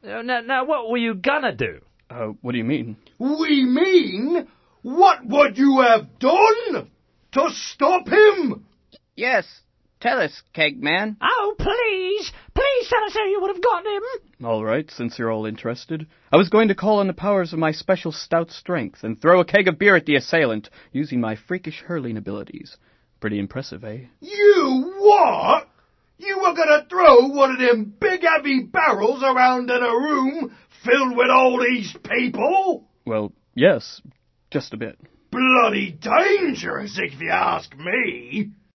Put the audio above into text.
Now, what were you gonna do? What do you mean? We mean, what would you have done to stop him? Yes, tell us, Kegman. Oh, please tell us how you would have gotten him. All right, since you're all interested. I was going to call on the powers of my special stout strength and throw a keg of beer at the assailant, using my freakish hurling abilities. Pretty impressive, eh? You what? You were gonna throw one of them big heavy barrels around in a room filled with all these people? Well, yes, just a bit. Bloody dangerous, if you ask me.